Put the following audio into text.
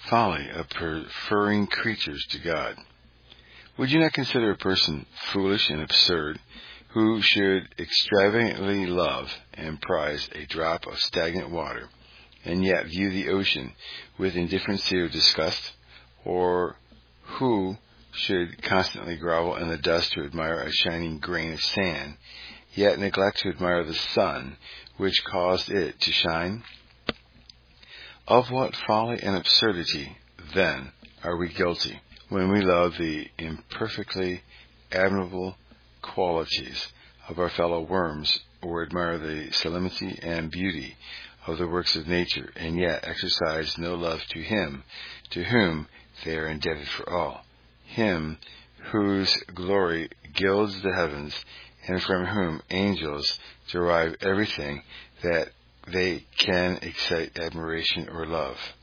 folly of preferring creatures to God. Would you not consider a person foolish and absurd who should extravagantly love and prize a drop of stagnant water, and yet view the ocean with indifferency or disgust? Or who should constantly grovel in the dust to admire a shining grain of sand, yet neglect to admire the sun which caused it to shine? Of what folly and absurdity, then, are we guilty when we love the imperfectly admirable qualities of our fellow worms, or admire the sublimity and beauty of the works of nature, and yet exercise no love to Him to whom they are indebted for all, Him whose glory gilds the heavens, and from whom angels derive everything that they can excite admiration or love?